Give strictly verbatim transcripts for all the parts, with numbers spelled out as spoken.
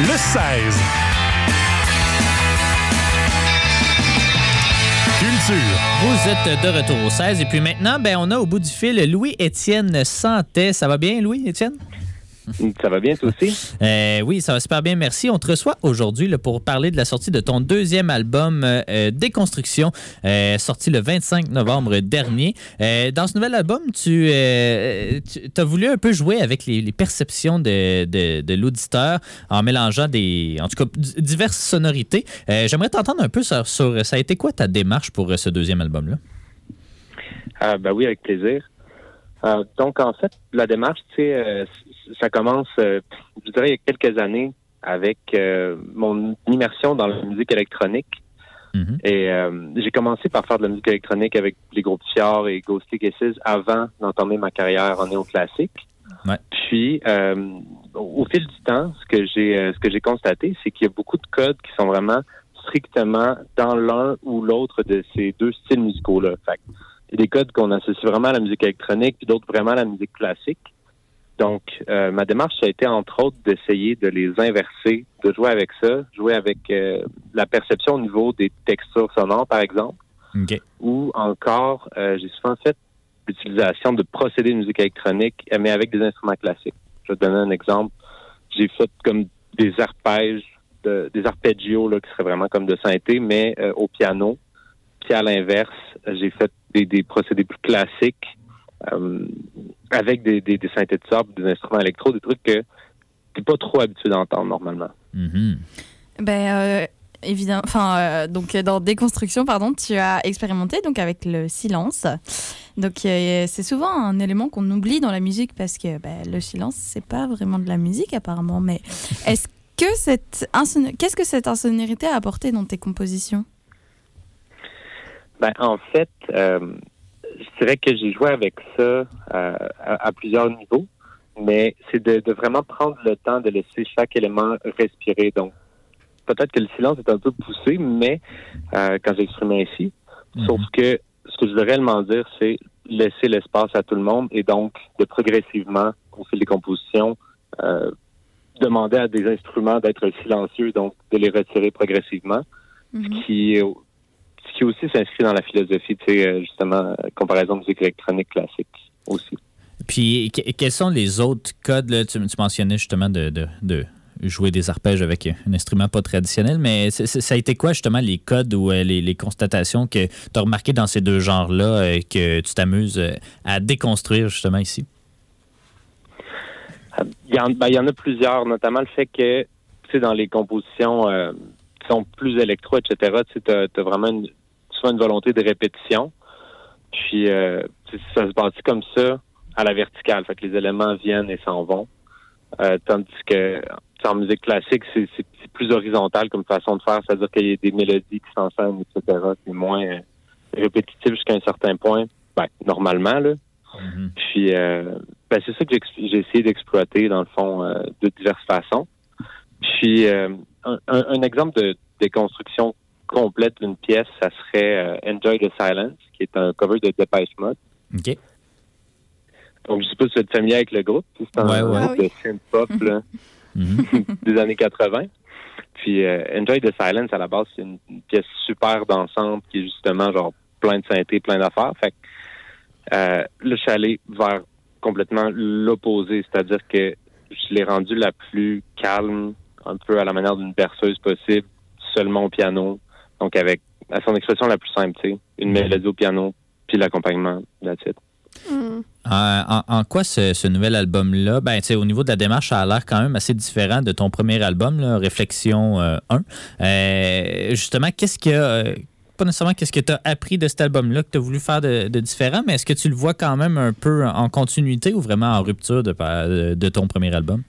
le seize. Culture. Vous êtes de retour au seize. Et puis maintenant, ben, on a au bout du fil Louis-Étienne Santet. Ça va bien, Louis-Étienne? Ça va bien, toi aussi? Euh, oui, ça va super bien, merci. On te reçoit aujourd'hui là, pour parler de la sortie de ton deuxième album, euh, Déconstruction, euh, sorti le vingt-cinq novembre dernier. Euh, dans ce nouvel album, tu, euh, tu as voulu un peu jouer avec les, les perceptions de, de, de l'auditeur en mélangeant des, en tout cas, diverses sonorités. Euh, j'aimerais t'entendre un peu sur, sur ça a été quoi ta démarche pour ce deuxième album-là? Euh, ben oui, avec plaisir. Euh, donc, en fait, la démarche, tu sais, euh, ça commence, euh, je dirais, il y a quelques années avec euh, mon immersion dans la musique électronique. Mm-hmm. Et euh, j'ai commencé par faire de la musique électronique avec les groupes Fjord et Ghostly Kisses avant d'entamer ma carrière en néoclassique. Ouais. Puis, euh, au fil du temps, ce que j'ai euh, ce que j'ai constaté, c'est qu'il y a beaucoup de codes qui sont vraiment strictement dans l'un ou l'autre de ces deux styles musicaux-là. Fait que, il y a des codes qu'on associe vraiment à la musique électronique, puis d'autres vraiment à la musique classique. Donc, euh, ma démarche, ça a été, entre autres, d'essayer de les inverser, de jouer avec ça, jouer avec euh, la perception au niveau des textures sonores, par exemple. Okay. Ou encore, euh, j'ai souvent fait l'utilisation de procédés de musique électronique, mais avec des instruments classiques. Je vais te donner un exemple. J'ai fait comme des arpèges, de, des arpeggios, là, qui seraient vraiment comme de synthé, mais euh, au piano. Puis à l'inverse, j'ai fait des, des procédés plus classiques euh, avec des, des, des synthétiseurs, des instruments électro, des trucs que t'es pas trop habitué d'entendre normalement. Mm-hmm. Ben euh, évidemment, enfin euh, donc dans Déconstruction, pardon, tu as expérimenté donc avec le silence. Donc euh, c'est souvent un élément qu'on oublie dans la musique parce que ben, le silence c'est pas vraiment de la musique apparemment. Mais est-ce que cette inson- qu'est-ce que cette insonorité a apporté dans tes compositions? Ben, en fait, euh, je dirais que j'ai joué avec ça euh, à, à plusieurs niveaux, mais c'est de, de vraiment prendre le temps de laisser chaque élément respirer. Donc, peut-être que le silence est un peu poussé, mais euh, quand j'exprimais ainsi, mm-hmm. sauf que ce que je veux réellement dire, c'est laisser l'espace à tout le monde et donc de progressivement, au fil des compositions, euh, demander à des instruments d'être silencieux, donc de les retirer progressivement, mm-hmm. ce qui est Ce qui aussi s'inscrit dans la philosophie, tu sais, justement, comparaison de musique électronique classique aussi. Puis, que, quels sont les autres codes, là? Tu, tu mentionnais justement de, de, de jouer des arpèges avec un instrument pas traditionnel, mais c'est, c'est, ça a été quoi, justement, les codes ou euh, les, les constatations que tu as remarquées dans ces deux genres-là euh, que tu t'amuses euh, à déconstruire, justement, ici? Il y en, ben, il y en a plusieurs, notamment le fait que, tu sais, dans les compositions euh, qui sont plus électro, et cetera, tu sais, t'as, t'as vraiment une, souvent une volonté de répétition. Puis, euh, ça se bâtit comme ça à la verticale. Fait que les éléments viennent et s'en vont. Euh, tandis que, en musique classique, c'est, c'est, c'est plus horizontal comme façon de faire. C'est-à-dire qu'il y a des mélodies qui s'enchaînent, et cetera. C'est moins euh, répétitif jusqu'à un certain point. Ben, normalement, là. Mm-hmm. Puis, euh, ben, c'est ça que j'ai, j'ai essayé d'exploiter, dans le fond, euh, de diverses façons. Puis, euh, un, un, un exemple de déconstruction complète d'une pièce, ça serait euh, Enjoy the Silence, qui est un cover de Depeche Mode. OK. Donc, je sais pas si vous êtes familier avec le groupe. C'est un ouais, ouais. groupe de synth-pop là, des années quatre-vingts. Puis, euh, Enjoy the Silence, à la base, c'est une, une pièce super dansante qui est justement genre plein de synthé, plein d'affaires. Fait que euh, là, je suis allé vers complètement l'opposé, c'est-à-dire que je l'ai rendu la plus calme, un peu à la manière d'une berceuse possible, seulement au piano. Donc, avec à son expression la plus simple, tu sais, une mélodie au piano, puis l'accompagnement, that's it. Mm. Euh, en, en quoi ce, ce nouvel album-là, ben, tu sais, au niveau de la démarche, ça a l'air quand même assez différent de ton premier album, là, Réflexion euh, un. Euh, justement, qu'est-ce que, euh, pas nécessairement qu'est-ce que tu as appris de cet album-là que tu as voulu faire de, de différent, mais est-ce que tu le vois quand même un peu en continuité ou vraiment en rupture de, de, de ton premier album?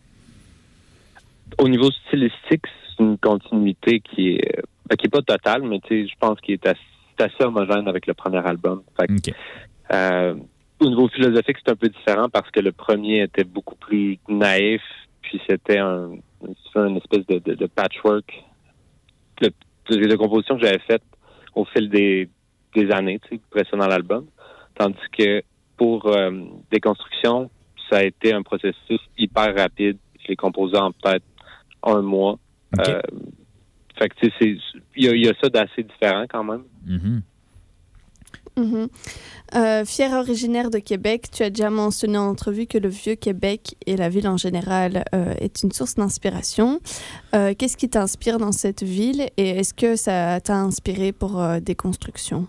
Au niveau stylistique, c'est une continuité qui est ben, qui est pas totale, mais tu sais, je pense qu'il est assez, assez homogène avec le premier album. Fait que, okay. euh, au niveau philosophique, c'est un peu différent parce que le premier était beaucoup plus naïf, puis c'était un, une espèce de, de, de patchwork de, de, de composition que j'avais faite au fil des, des années, tu sais, précédant l'album. Tandis que pour euh, Déconstruction, ça a été un processus hyper rapide. Je l'ai composé en peut-être un mois. Okay. Euh, fait que, tu sais, il y, y a ça d'assez différent quand même. Mm-hmm. Mm-hmm. Euh, fier originaire de Québec, tu as déjà mentionné en entrevue que le Vieux-Québec et la ville en général euh, est une source d'inspiration. Euh, qu'est-ce qui t'inspire dans cette ville et est-ce que ça t'a inspiré pour euh, Déconstruction?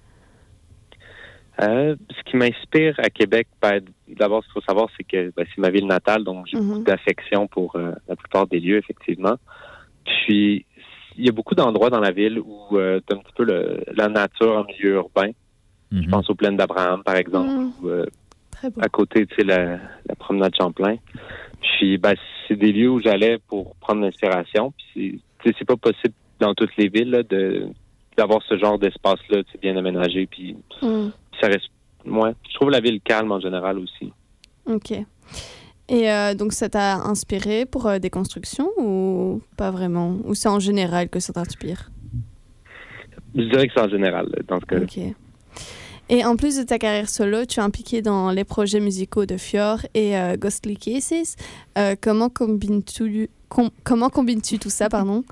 Euh, ce qui m'inspire à Québec, ben, d'abord, ce qu'il faut savoir, c'est que ben, c'est ma ville natale, donc j'ai mm-hmm. beaucoup d'affection pour euh, la plupart des lieux, effectivement. Puis, il y a beaucoup d'endroits dans la ville où euh, tu as un petit peu le, la nature en milieu urbain. Mm-hmm. Je pense aux plaines d'Abraham, par exemple, mm-hmm. ou euh, à côté, tu sais, la, la promenade Champlain. Puis, ben, c'est des lieux où j'allais pour prendre l'inspiration. Puis, c'est, c'est pas possible dans toutes les villes là, de, d'avoir ce genre d'espace-là, tu sais, bien aménagé. Puis, mm. ça reste... Ouais, je trouve la ville calme en général aussi. OK. Et euh, donc, ça t'a inspiré pour euh, Déconstruction ou pas vraiment? Ou c'est en général que ça t'inspire? Je dirais que c'est en général, dans ce cas-là. OK. Et en plus de ta carrière solo, tu es impliqué dans les projets musicaux de Fior et euh, Ghostly Cases. Euh, comment combines-tu, com- comment combines-tu tout ça, pardon?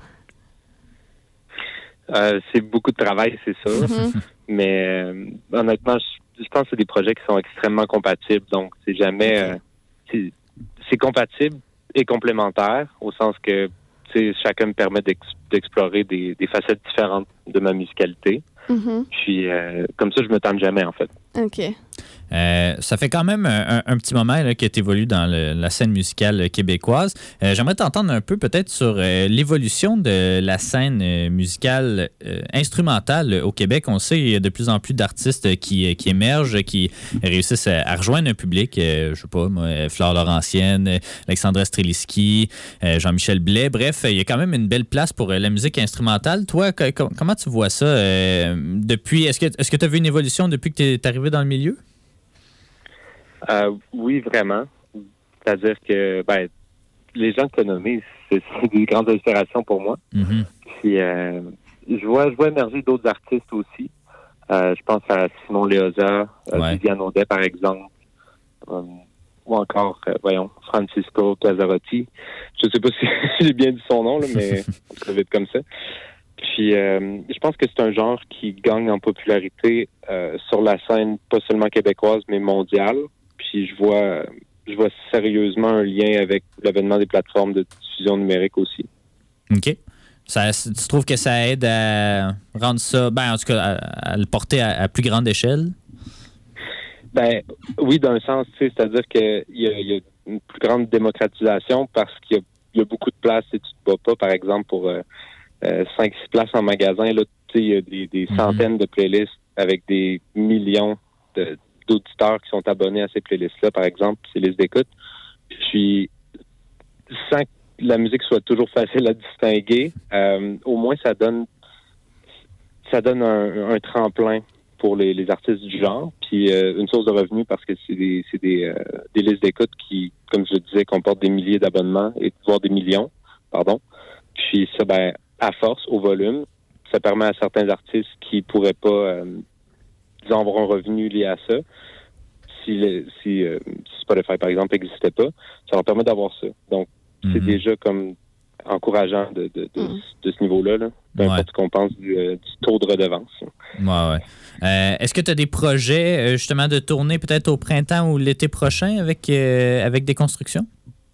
Euh, c'est beaucoup de travail, c'est sûr. Mm-hmm. Mais euh, honnêtement, je, je pense que c'est des projets qui sont extrêmement compatibles. Donc, c'est jamais... Okay. Euh, c'est, c'est compatible et complémentaire, au sens que chacun me permet d'ex, d'explorer des, des facettes différentes de ma musicalité. Mm-hmm. Puis, euh, comme ça, je me tente jamais, en fait. OK. Euh, ça fait quand même un, un, un petit moment là, que tu évolues dans le, la scène musicale québécoise. Euh, j'aimerais t'entendre un peu peut-être sur euh, l'évolution de la scène euh, musicale euh, instrumentale au Québec. On sait qu'il y a de plus en plus d'artistes qui, qui émergent, qui réussissent à, à rejoindre un public. Euh, je sais pas, moi, Flore Laurentienne, Alexandra Streliski, euh, Jean-Michel Blais. Bref, il y a quand même une belle place pour euh, la musique instrumentale. Toi, que, que, comment tu vois ça euh, depuis? Est-ce que est-ce que tu as vu une évolution depuis que tu es arrivé dans le milieu? Euh, oui, vraiment. C'est-à-dire que ben, les gens que tu as nommés, c'est, c'est des grandes inspirations pour moi. Mm-hmm. Puis, euh, je vois, je vois émerger d'autres artistes aussi. Euh, je pense à Simon Léosa, ouais. Viviane Audet, par exemple, euh, ou encore, euh, voyons, Francisco Cazzarotti. Je ne sais pas si j'ai bien dit son nom, là, mais ça va être comme ça. Puis, euh, je pense que c'est un genre qui gagne en popularité euh, sur la scène, pas seulement québécoise, mais mondiale. Puis je vois, je vois sérieusement un lien avec l'avènement des plateformes de diffusion numérique aussi. OK. Ça, tu trouves que ça aide à rendre ça, ben en tout cas, à, à le porter à, à plus grande échelle? Ben oui, d'un sens, tu sais, c'est-à-dire qu'il y a, il y a une plus grande démocratisation parce qu'il y a, il y a beaucoup de places et tu te bats pas, par exemple, pour euh, euh, cinq six places en magasin. Là, tu sais, il y a des, des mm-hmm. centaines de playlists avec des millions de d'auditeurs qui sont abonnés à ces playlists-là, par exemple, ces listes d'écoute. Puis, sans que la musique soit toujours facile à distinguer, euh, au moins ça donne ça donne un, un tremplin pour les, les artistes du genre, puis euh, une source de revenus parce que c'est des c'est des, euh, des listes d'écoute qui, comme je le disais, comportent des milliers d'abonnements, et voire des millions, pardon. Puis ça, ben, à force, au volume, ça permet à certains artistes qui pourraient pas euh, disons, avoir un revenu lié à ça. Si, le, si, euh, si Spotify, par exemple, n'existait pas, ça leur permet d'avoir ça. Donc, mm-hmm. c'est déjà comme encourageant de, de, de, mm. de ce niveau-là, là, peu importe ouais. ce qu'on pense du, euh, du taux de redevance. Ouais, ouais. Euh, est-ce que tu as des projets, justement, de tournée peut-être au printemps ou l'été prochain avec, euh, avec Déconstruction?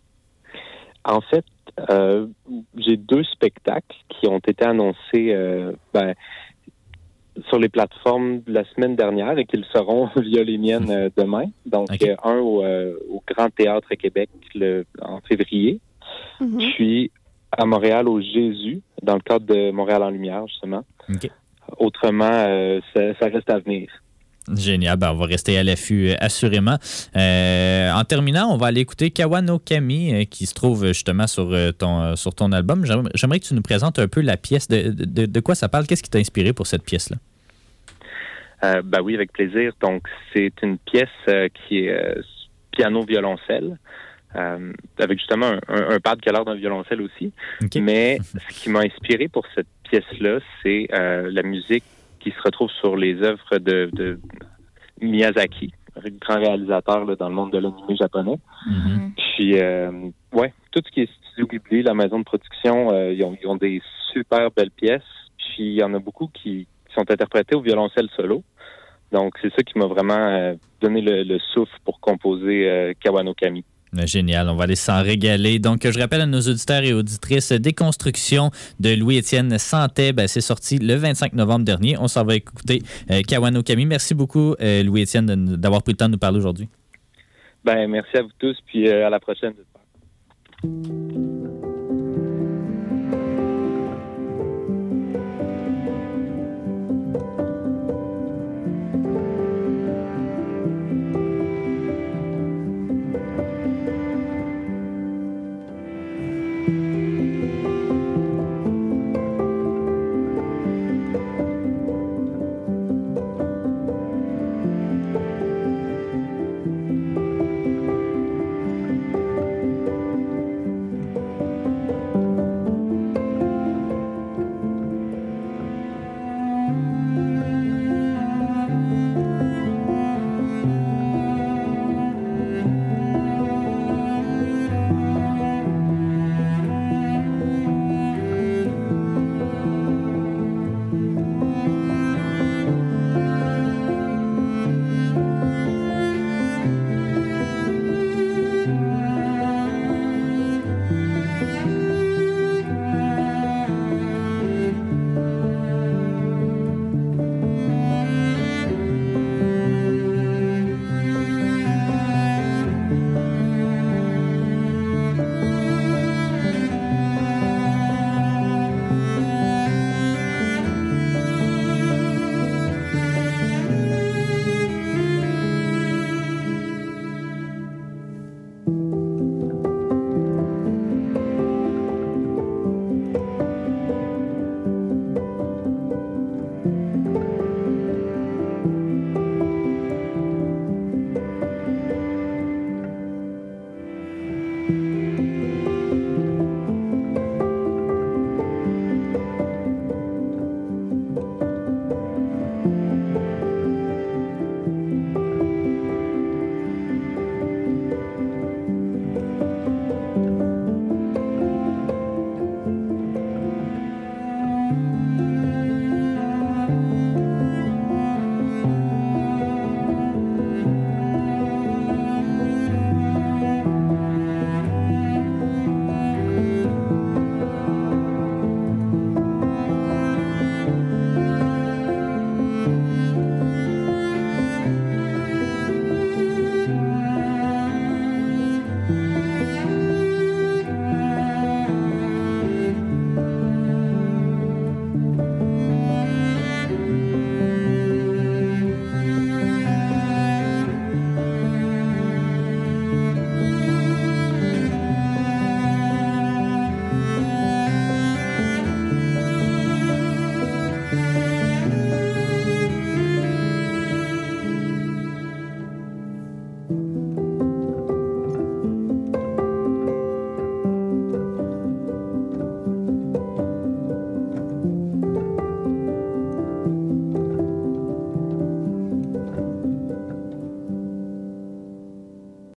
En fait, euh, j'ai deux spectacles qui ont été annoncés, euh, ben, sur les plateformes la semaine dernière et qu'ils seront via les miennes euh, demain. Donc, okay. euh, un au, euh, au Grand Théâtre Québec le, en février, mm-hmm. puis à Montréal au Jésus, dans le cadre de Montréal en Lumière, justement. Okay. Autrement, euh, ça, ça reste à venir. Génial. Ben, on va rester à l'affût, assurément. Euh, en terminant, on va aller écouter Kawa no Kami, euh, qui se trouve justement sur ton, sur ton album. J'aimerais, j'aimerais que tu nous présentes un peu la pièce. De, de, de quoi ça parle? Qu'est-ce qui t'a inspiré pour cette pièce-là? Euh, ben oui, avec plaisir. Donc, c'est une pièce euh, qui est euh, piano-violoncelle, euh, avec justement un, un, un pad qui a l'air d'un violoncelle aussi. Okay. Mais ce qui m'a inspiré pour cette pièce-là, c'est euh, la musique qui se retrouve sur les œuvres de, de Miyazaki, grands réalisateurs là, dans le monde de l'animé japonais. Mm-hmm. Puis, euh, ouais, tout ce qui est Studio Ghibli, la maison de production, euh, ils, ont, ils ont des super belles pièces. Puis, il y en a beaucoup qui, qui sont interprétées au violoncelle solo. Donc, c'est ça qui m'a vraiment euh, donné le, le souffle pour composer euh, Kawa no Kami. Génial, on va aller s'en régaler. Donc, je rappelle à nos auditeurs et auditrices, Déconstruction de Louis-Étienne Santet, ben, c'est sorti le vingt-cinq novembre dernier. On s'en va écouter euh, Kawa no Kami. Merci beaucoup, euh, Louis-Étienne, de, d'avoir pris le temps de nous parler aujourd'hui. Ben, merci à vous tous, puis euh, à la prochaine, j'espère.